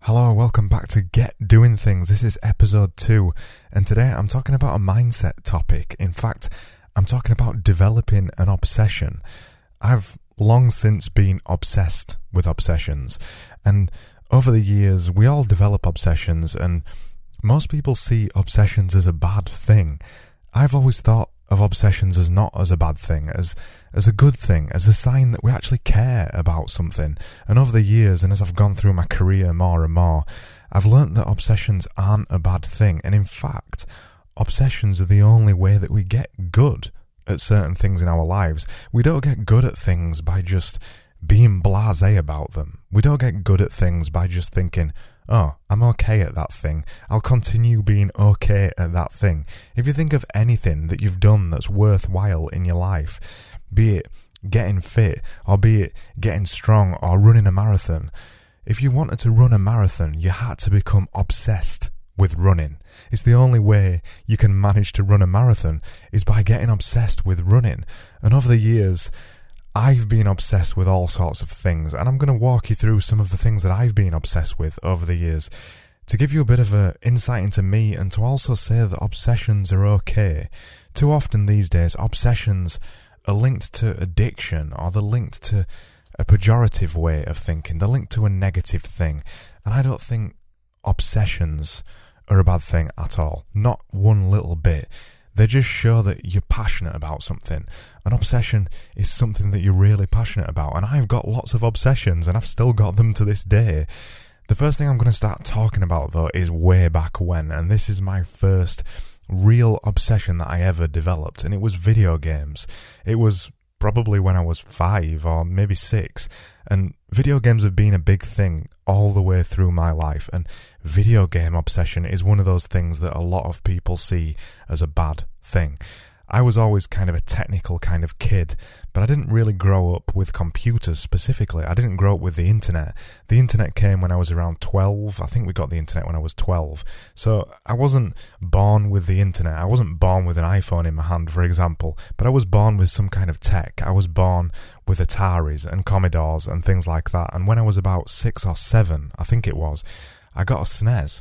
Hello, welcome back to Get Doing Things. This is episode 2, and today I'm talking about a mindset topic. In fact, I'm talking about developing an obsession. I've long since been obsessed with obsessions, and over the years we all develop obsessions, and most people see obsessions as a bad thing. I've always thought of obsessions as not as a bad thing, as a good thing, as a sign that we actually care about something. And over the years, and as I've gone through my career more and more, I've learnt that obsessions aren't a bad thing. And in fact, obsessions are the only way that we get good at certain things in our lives. We don't get good at things by just being blasé about them. We don't get good at things by just thinking, oh, I'm okay at that thing. I'll continue being okay at that thing. If you think of anything that you've done that's worthwhile in your life, be it getting fit, or be it getting strong, or running a marathon, if you wanted to run a marathon, you had to become obsessed with running. It's the only way you can manage to run a marathon is by getting obsessed with running. And over the years, I've been obsessed with all sorts of things, and I'm going to walk you through some of the things that I've been obsessed with over the years to give you a bit of an insight into me, and to also say that obsessions are okay. Too often these days, obsessions are linked to addiction, or they're linked to a pejorative way of thinking. They're linked to a negative thing, and I don't think obsessions are a bad thing at all. Not one little bit. They just show that you're passionate about something. An obsession is something that you're really passionate about. And I've got lots of obsessions, and I've still got them to this day. The first thing I'm going to start talking about, though, is way back when. And this is my first real obsession that I ever developed. And it was video games. It was probably when I was 5 or maybe 6. And video games have been a big thing all the way through my life. And video game obsession is one of those things that a lot of people see as a bad thing. I was always kind of a technical kind of kid, but I didn't really grow up with computers specifically. I didn't grow up with the internet. The internet came when I was around 12. I think we got the internet when I was 12. So I wasn't born with the internet. I wasn't born with an iPhone in my hand, for example, but I was born with some kind of tech. I was born with Ataris and Commodores and things like that. And when I was about 6 or 7, I think it was, I got a SNES.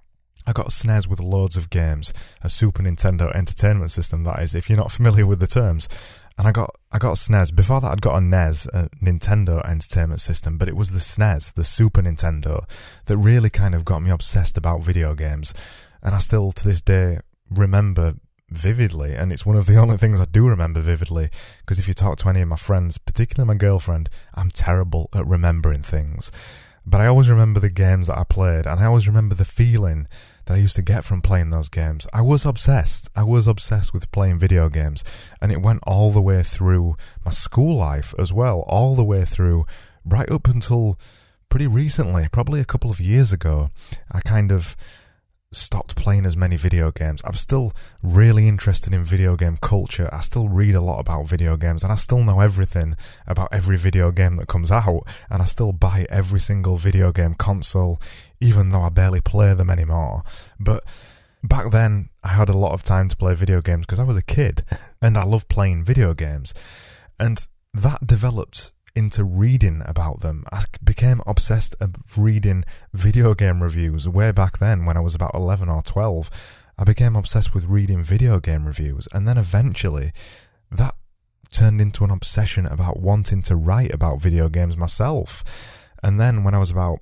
I got a SNES with loads of games, a Super Nintendo Entertainment System, that is, if you're not familiar with the terms. And I got a SNES. Before that, I'd got a NES, a Nintendo Entertainment System, but it was the SNES, the Super Nintendo, that really kind of got me obsessed about video games. And I still, to this day, remember vividly, and it's one of the only things I do remember vividly, because if you talk to any of my friends, particularly my girlfriend, I'm terrible at remembering things. But I always remember the games that I played, and I always remember the feeling that I used to get from playing those games. I was obsessed. I was obsessed with playing video games, and it went all the way through my school life as well, all the way through right up until pretty recently, probably a couple of years ago. I kind of stopped playing as many video games. I'm still really interested in video game culture. I still read a lot about video games, and I still know everything about every video game that comes out, and I still buy every single video game console, even though I barely play them anymore. But back then, I had a lot of time to play video games because I was a kid, and I loved playing video games. And that developed into reading about them. I became obsessed of reading video game reviews way back then when I was about 11 or 12. I became obsessed with reading video game reviews, and then eventually that turned into an obsession about wanting to write about video games myself. And then when I was about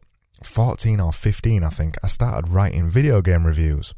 14 or 15, I think, I started writing video game reviews.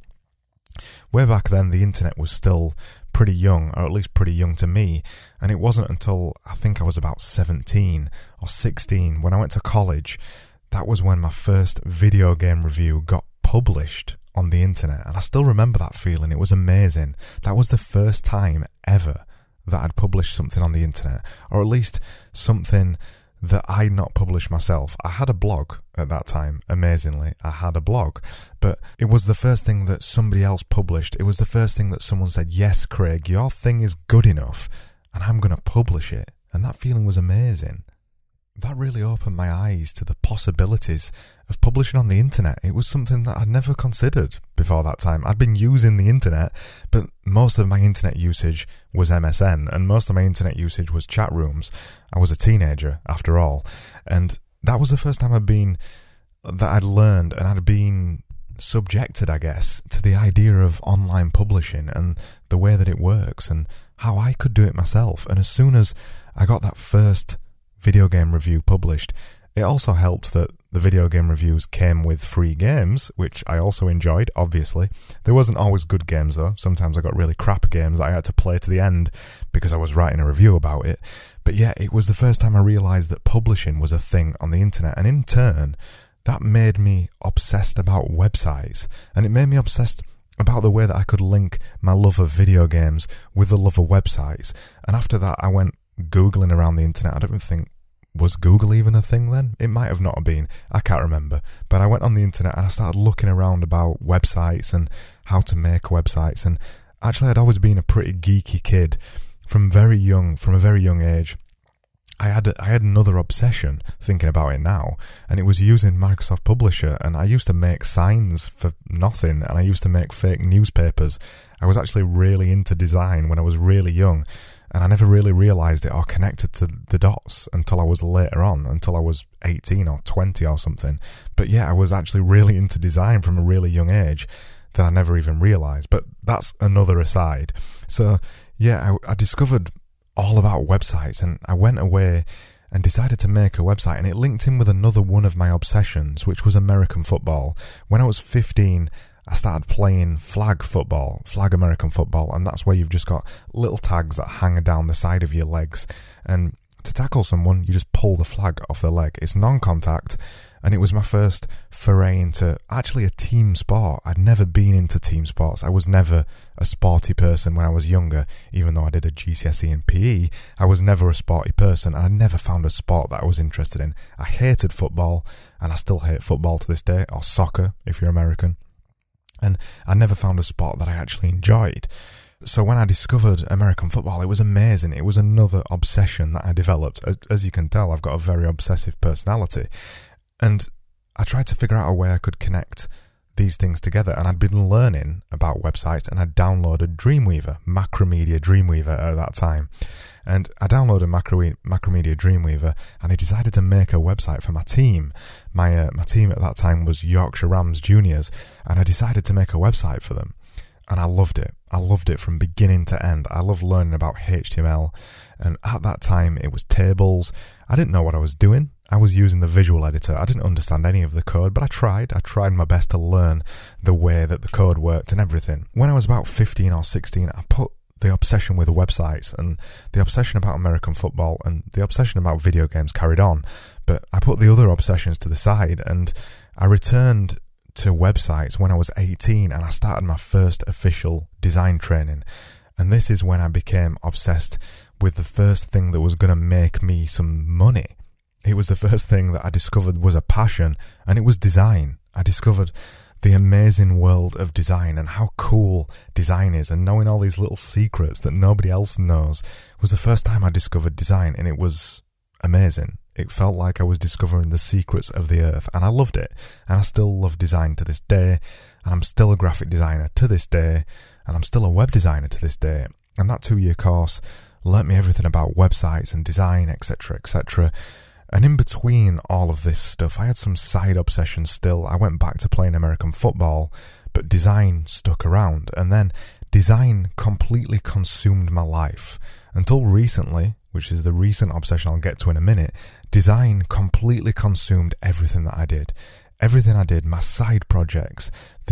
Way back then, the internet was still pretty young, or at least pretty young to me, and it wasn't until I think I was about 17 or 16 when I went to college, that was when my first video game review got published on the internet. And I still remember that feeling. It was amazing. That was the first time ever that I'd published something on the internet, or at least something that I'd not published myself. I had a blog at that time, amazingly. I had a blog, but it was the first thing that somebody else published. It was the first thing that someone said, yes, Craig, your thing is good enough, and I'm going to publish it. And that feeling was amazing. That really opened my eyes to the possibilities of publishing on the internet. It was something that I'd never considered before that time. I'd been using the internet, but most of my internet usage was MSN, and most of my internet usage was chat rooms. I was a teenager, after all, and that was the first time I'd been that I'd learned and I'd been subjected, I guess, to the idea of online publishing and the way that it works and how I could do it myself. And as soon as I got that first video game review published, it also helped that the video game reviews came with free games, which I also enjoyed, obviously. There wasn't always good games though. Sometimes I got really crap games that I had to play to the end because I was writing a review about it. But yeah, it was the first time I realised that publishing was a thing on the internet, and in turn, that made me obsessed about websites, and it made me obsessed about the way that I could link my love of video games with the love of websites. And after that, I went Googling around the internet. I don't even think, was Google even a thing then? It might have not been. I can't remember. But I went on the internet and I started looking around about websites and how to make websites. And actually, I'd always been a pretty geeky kid from a very young age. I had another obsession, thinking about it now, and it was using Microsoft Publisher, and I used to make signs for nothing, and I used to make fake newspapers. I was actually really into design when I was really young, and I never really realised it or connected to the dots until I was later on, until I was 18 or 20 or something. But yeah, I was actually really into design from a really young age that I never even realised, but that's another aside. So yeah, I discovered all about websites, and I went away and decided to make a website, and it linked in with another one of my obsessions, which was American football. When I was 15, I started playing flag American football, and that's where you've just got little tags that hang down the side of your legs, and to tackle someone, you just pull the flag off their leg. It's non-contact, and it was my first foray into actually a team sport. I'd never been into team sports. I was never a sporty person when I was younger, even though I did a GCSE in PE. I was never a sporty person, and I never found a sport that I was interested in. I hated football, and I still hate football to this day, or soccer if you're American. And I never found a sport that I actually enjoyed. So when I discovered American football, it was amazing. It was another obsession that I developed. As you can tell, I've got a very obsessive personality. And I tried to figure out a way I could connect these things together. And I'd been learning about websites, and I downloaded Dreamweaver, Macromedia Dreamweaver at that time. And I downloaded Macromedia Dreamweaver, and I decided to make a website for my team. My team at that time was Yorkshire Rams Juniors, and I decided to make a website for them. And I loved it. I loved it from beginning to end. I loved learning about HTML. And at that time, it was tables. I didn't know what I was doing. I was using the visual editor. I didn't understand any of the code, but I tried. I tried my best to learn the way that the code worked and everything. When I was about 15 or 16, I put the obsession with websites and the obsession about American football and the obsession about video games carried on. But I put the other obsessions to the side, and I returned to websites when I was 18, and I started my first official design training. And this is when I became obsessed with the first thing that was going to make me some money. It was the first thing that I discovered was a passion, and it was design. I discovered the amazing world of design and how cool design is, and knowing all these little secrets that nobody else knows was the first time I discovered design, and it was amazing. It felt like I was discovering the secrets of the earth, and I loved it. And I still love design to this day, and I'm still a graphic designer to this day, and I'm still a web designer to this day. And that 2-year course learnt me everything about websites and design, etc., etc. And in between all of this stuff, I had some side obsessions still. I went back to playing American football, but design stuck around. And then design completely consumed my life. Until recently, which is the recent obsession I'll get to in a minute, design completely consumed everything that I did. Everything I did, my side projects,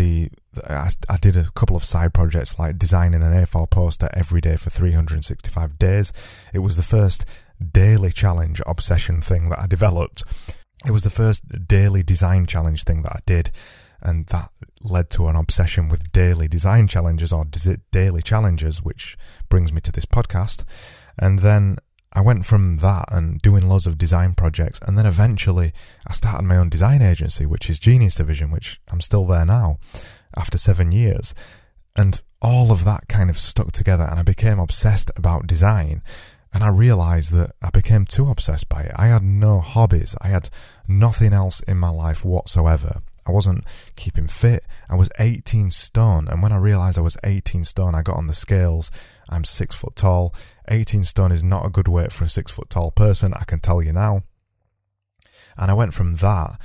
I did a couple of side projects like designing an A4 poster every day for 365 days. It was the first daily challenge obsession thing that I developed. It was the first daily design challenge thing that I did, and that led to an obsession with daily design challenges or daily challenges, which brings me to this podcast. And then I went from that and doing loads of design projects, and then eventually I started my own design agency, which is Genius Division, which I'm still there now after 7 years. And all of that kind of stuck together, and I became obsessed about design. And I realised that I became too obsessed by it. I had no hobbies. I had nothing else in my life whatsoever. I wasn't keeping fit. I was 18 stone. And when I realised I was 18 stone, I got on the scales. I'm 6 foot tall. 18 stone is not a good weight for a 6 foot tall person, I can tell you now. And I went from that,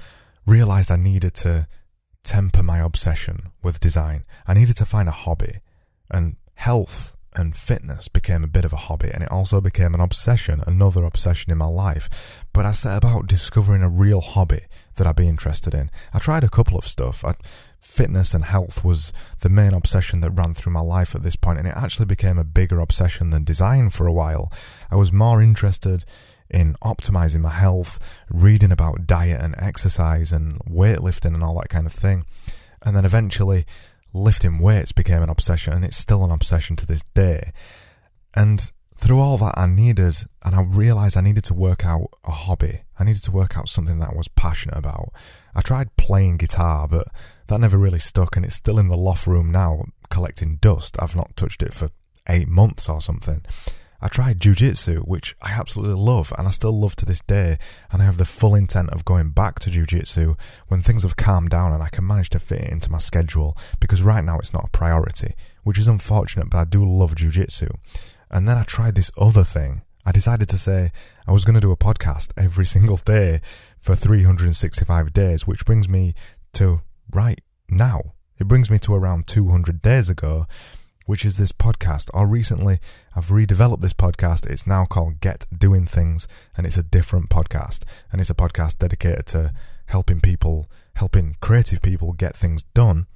realised I needed to temper my obsession with design. I needed to find a hobby, and health and fitness became a bit of a hobby, and it also became an obsession, another obsession in my life. But I set about discovering a real hobby that I'd be interested in. I tried a couple of stuff. Fitness and health was the main obsession that ran through my life at this point, and it actually became a bigger obsession than design for a while. I was more interested in optimizing my health, reading about diet and exercise and weightlifting and all that kind of thing. And then eventually lifting weights became an obsession, and it's still an obsession to this day. And through all that I realised I needed to work out a hobby. I needed to work out something that I was passionate about. I tried playing guitar, but that never really stuck, and it's still in the loft room now, collecting dust. I've not touched it for 8 months or something. I tried jiu-jitsu, which I absolutely love, and I still love to this day, and I have the full intent of going back to jiu-jitsu when things have calmed down and I can manage to fit it into my schedule, because right now it's not a priority, which is unfortunate, but I do love jiu-jitsu. And then I tried this other thing. I decided to say I was going to do a podcast every single day for 365 days, which brings me to right now. It brings me to around 200 days ago, which is this podcast. Or recently, I've redeveloped this podcast. It's now called Get Doing Things, and it's a different podcast. And it's a podcast dedicated to helping creative people get things done,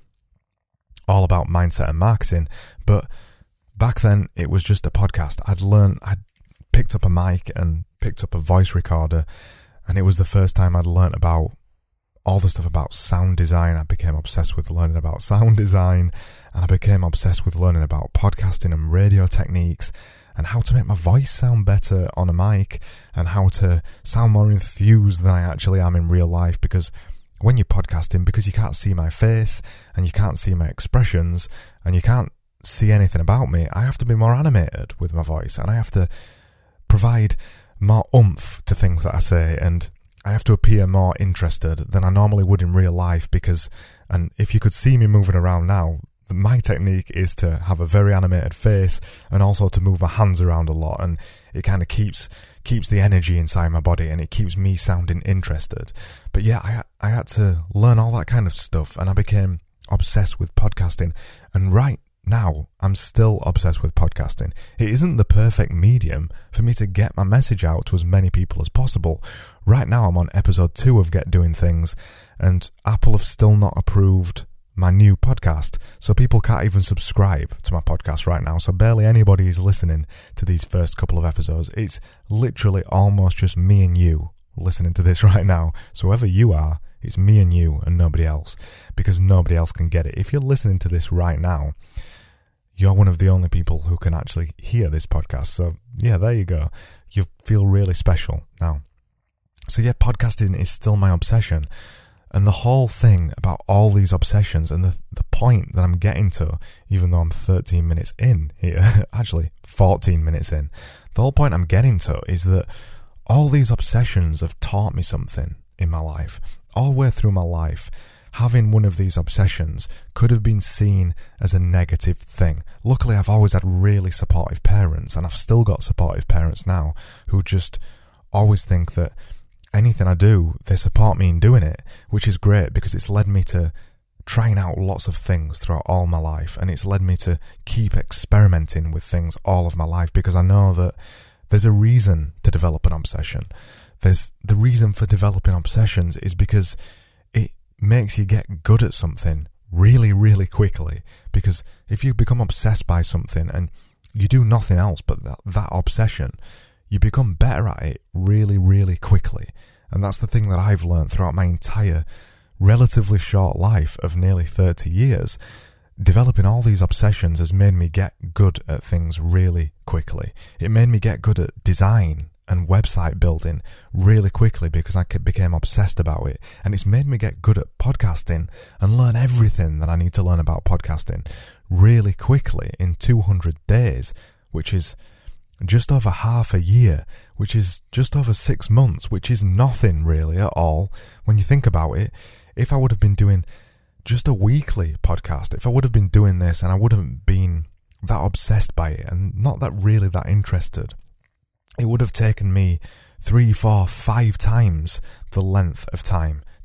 all about mindset and marketing. But back then, it was just a podcast. I'd picked up a mic and picked up a voice recorder, and it was the first time I'd learnt about all the stuff about sound design. I became obsessed with learning about sound design, and I became obsessed with learning about podcasting and radio techniques and how to make my voice sound better on a mic and how to sound more enthused than I actually am in real life, because when you're podcasting, because you can't see my face and you can't see my expressions and you can't see anything about me, I have to be more animated with my voice, and I have to provide more oomph to things that I say, and I have to appear more interested than I normally would in real life, and if you could see me moving around now, my technique is to have a very animated face and also to move my hands around a lot, and it kind of keeps the energy inside my body and it keeps me sounding interested. But yeah, I had to learn all that kind of stuff, and I became obsessed with podcasting, and right now, I'm still obsessed with podcasting. It isn't the perfect medium for me to get my message out to as many people as possible. Right now, I'm on episode 2 of Get Doing Things, and Apple have still not approved my new podcast, so people can't even subscribe to my podcast right now. So barely anybody is listening to these first couple of episodes. It's literally almost just me and you listening to this right now. So whoever you are, it's me and you and nobody else, because nobody else can get it. If you're listening to this right now, you're one of the only people who can actually hear this podcast. So yeah, there you go. You feel really special now. So yeah, podcasting is still my obsession. And the whole thing about all these obsessions and the point that I'm getting to, even though I'm 13 minutes in here, actually 14 minutes in, the whole point I'm getting to is that all these obsessions have taught me something in my life. All the way through my life, having one of these obsessions could have been seen as a negative thing. Luckily, I've always had really supportive parents, and I've still got supportive parents now who just always think that anything I do, they support me in doing it, which is great because it's led me to trying out lots of things throughout all my life, and it's led me to keep experimenting with things all of my life, because I know that there's a reason to develop an obsession. The reason for developing obsessions is because it makes you get good at something really, really quickly. Because if you become obsessed by something and you do nothing else but that obsession, you become better at it really, really quickly. And that's the thing that I've learned throughout my entire relatively short life of nearly 30 years. Developing all these obsessions has made me get good at things really quickly. It made me get good at design and website building really quickly because I became obsessed about it. And it's made me get good at podcasting and learn everything that I need to learn about podcasting really quickly in 200 days, which is just over half a year, which is just over 6 months, which is nothing really at all when you think about it. If I would have been doing just a weekly podcast, if I would have been doing this and I wouldn't been that obsessed by it and not that really that interested, it would have taken me 3, 4, 5 times the length of time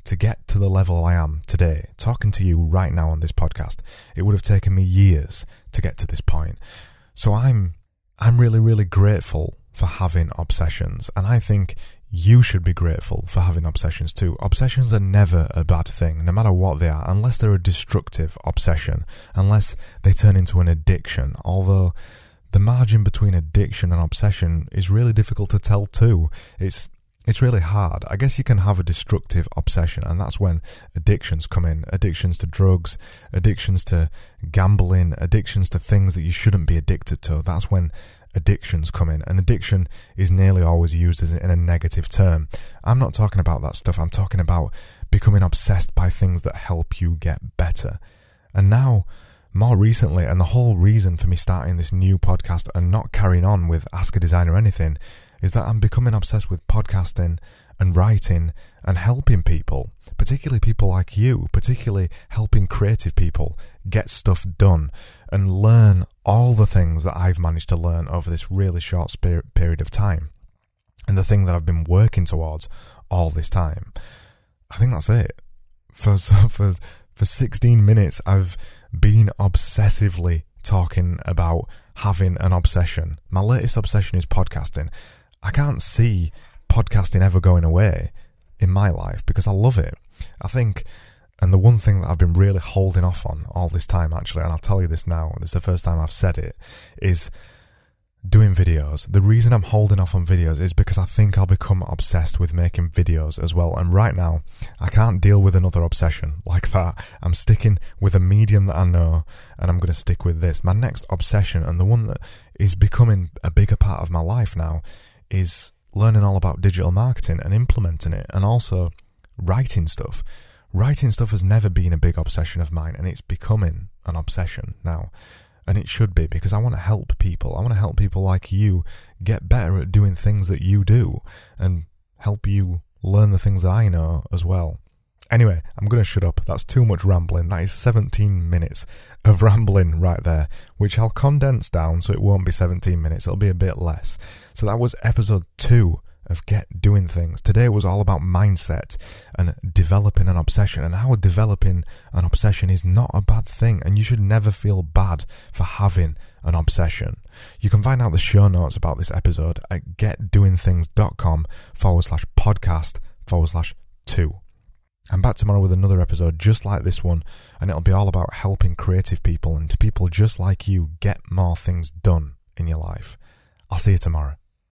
to get to the level I am today, talking to you right now on this podcast, it would have taken me years to get to this point. So I'm really, really grateful for having obsessions, and I think you should be grateful for having obsessions too. Obsessions are never a bad thing, no matter what they are, unless they're a destructive obsession, unless they turn into an addiction, although the margin between addiction and obsession is really difficult to tell too. It's really hard. I guess you can have a destructive obsession, and that's when addictions come in. Addictions to drugs, addictions to gambling, addictions to things that you shouldn't be addicted to. That's when addictions come in. And addiction is nearly always used as in a negative term. I'm not talking about that stuff. I'm talking about becoming obsessed by things that help you get better. And now, more recently, and the whole reason for me starting this new podcast and not carrying on with Ask a Designer or anything, is that I'm becoming obsessed with podcasting and writing and helping people, particularly people like you, particularly helping creative people get stuff done and learn all the things that I've managed to learn over this really short period of time, and the thing that I've been working towards all this time. I think that's it. For 16 minutes, I've been obsessively talking about having an obsession. My latest obsession is podcasting. I can't see podcasting ever going away in my life because I love it. I think, and the one thing that I've been really holding off on all this time actually, and I'll tell you this now, this is the first time I've said it, is doing videos. The reason I'm holding off on videos is because I think I'll become obsessed with making videos as well. And right now, I can't deal with another obsession like that. I'm sticking with a medium that I know, and I'm going to stick with this. My next obsession, and the one that is becoming a bigger part of my life now, is learning all about digital marketing and implementing it, and also writing stuff. Writing stuff has never been a big obsession of mine, and it's becoming an obsession now. And it should be, because I want to help people. I want to help people like you get better at doing things that you do, and help you learn the things that I know as well. Anyway, I'm going to shut up. That's too much rambling. That is 17 minutes of rambling right there, which I'll condense down so it won't be 17 minutes. It'll be a bit less. So that was episode 2 of Get Doing Things. Today was all about mindset and developing an obsession, and how developing an obsession is not a bad thing, and you should never feel bad for having an obsession. You can find out the show notes about this episode at getdoingthings.com/podcast/2. I'm back tomorrow with another episode just like this one, and it'll be all about helping creative people and people just like you get more things done in your life. I'll see you tomorrow.